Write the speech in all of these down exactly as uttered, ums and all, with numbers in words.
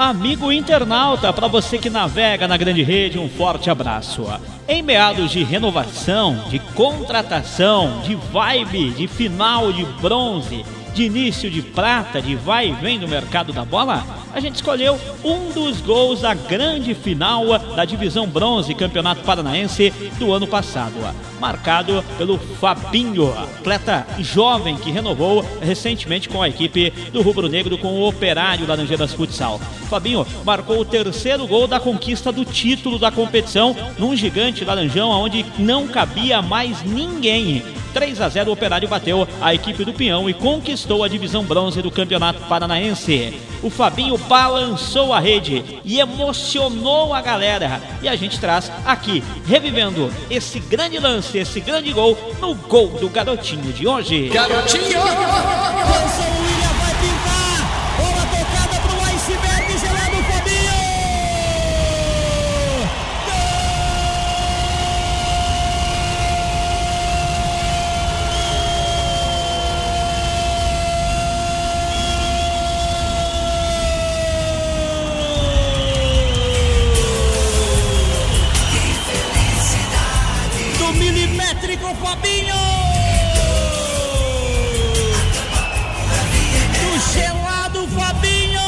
Amigo internauta, para você que navega na grande rede, um forte abraço. Em meados de renovação, de contratação, de vibe, de final de bronze, de início de prata, de vai e vem do mercado da bola, a gente escolheu um dos gols da grande final da Divisão Bronze Campeonato Paranaense do ano passado, marcado pelo Fabinho, atleta jovem que renovou recentemente com a equipe do Rubro Negro com o Operário Laranjeiras Futsal. Fabinho marcou o terceiro gol da conquista do título da competição num gigante laranjão onde não cabia mais ninguém. três a zero o Operário bateu a equipe do Pinhão e conquistou a divisão bronze do Campeonato Paranaense. O Fabinho balançou a rede e emocionou a galera. E a gente traz aqui, revivendo esse grande lance, esse grande gol, no gol do garotinho de hoje. Garotinho! Atenção, William vai pintar. Bola tocada pro iceberg, gelado Fabinho! Milimétrico Fabinho, do gelado Fabinho,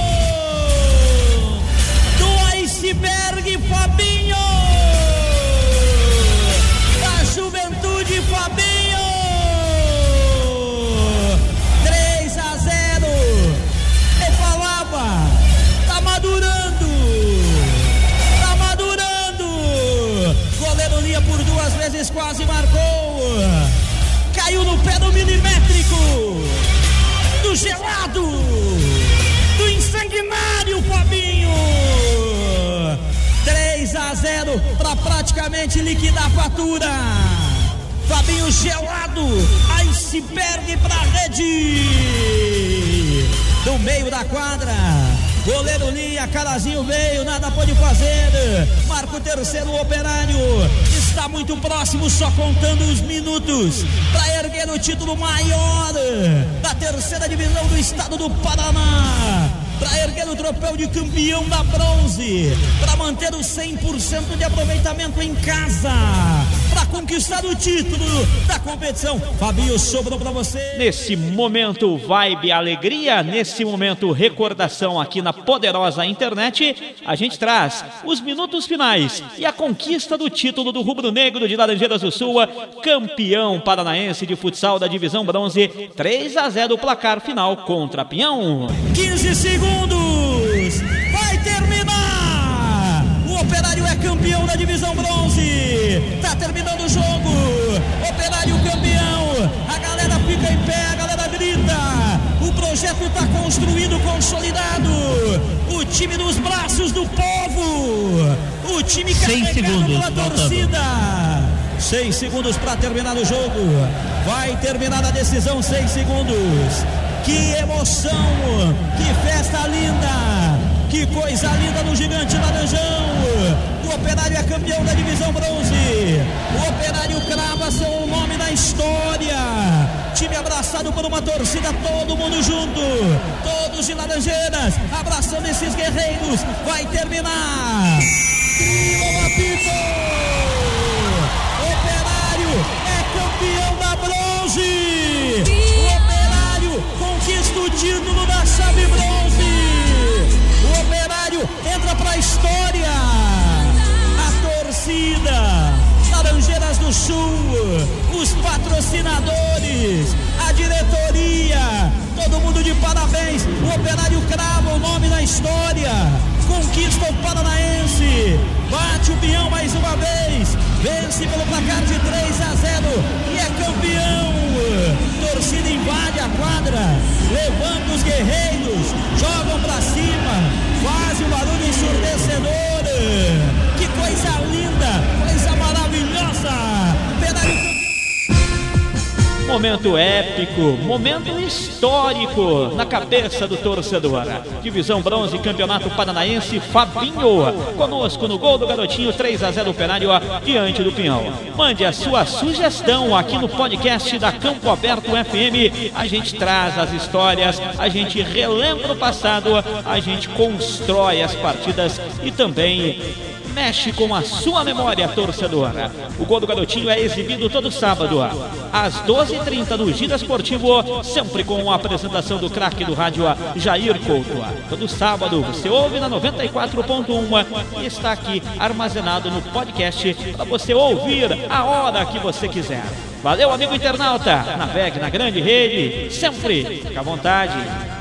do iceberg Fabinho, da juventude Fabinho, três a zero, eu falava, tá madurando, tá madurando, goleiro Lia por duas vezes quase marcou, caiu no pé do milimétrico, do gelado, do insanguinário Fabinho, três a zero para praticamente liquidar a fatura. Fabinho gelado, iceberg pra rede, do meio da quadra, goleiro Lia, Carazinho veio, nada pode fazer, marca o terceiro, o Operário está muito próximo, só contando os minutos para erguer o título maior da terceira divisão do estado do Paraná, para erguer o troféu de campeão da bronze, para manter o cem por cento de aproveitamento em casa, para conquistar o título da competição. Fabinho, sobrou para você. Nesse momento vibe alegria, nesse momento recordação aqui na poderosa internet, a gente traz os minutos finais e a conquista do título do Rubro Negro de Laranjeiras do Sul, campeão paranaense de futsal da divisão bronze, três a zero o placar final contra Pinhão. quinze segundos, vai terminar, o Operário é campeão da divisão bronze, tá terminando o jogo, Operário campeão, a galera fica em pé, a galera grita, o projeto tá construído, consolidado, o time nos braços do povo, o time carregado pela torcida. Seis segundos para terminar o jogo, vai terminar a decisão, seis segundos. Que emoção, que festa linda, que coisa linda no gigante laranjão. O Operário é campeão da divisão bronze, o Operário crava seu nome na história, time abraçado por uma torcida, todo mundo junto, todos de Laranjeiras, abraçando esses guerreiros, vai terminar. Grilo apito, Operário é campeão da bronze, o Operário conquista o título da chave bronze, o Operário entra pra história, a torcida, Laranjeiras do Sul, os patrocinadores, a diretoria, todo mundo de parabéns, o Operário crava o nome na história, conquista o Paranaense, bate o Pinhão mais uma vez, vence pelo placar de três a zero e é campeão. Torcida invade a quadra, levanta os guerreiros, jogam pra cima, faz um barulho ensurdecedor. Que coisa linda, coisa maravilhosa. Operário Momento épico, momento histórico na cabeça do torcedor. Divisão Bronze, Campeonato Paranaense, Fabinho conosco no gol do garotinho, três a zero Operário diante do Pinhão. Mande a sua sugestão aqui no podcast da Campo Aberto F M. A gente traz as histórias, a gente relembra o passado, a gente constrói as partidas e também mexe com a sua memória, torcedora. O gol do garotinho é exibido todo sábado às doze e trinta no Gira Esportivo, sempre com a apresentação do craque do rádio Jair Couto. Todo sábado você ouve na noventa e quatro ponto um e está aqui armazenado no podcast para você ouvir a hora que você quiser. Valeu, amigo internauta. Navegue na grande rede, sempre. Fica à vontade.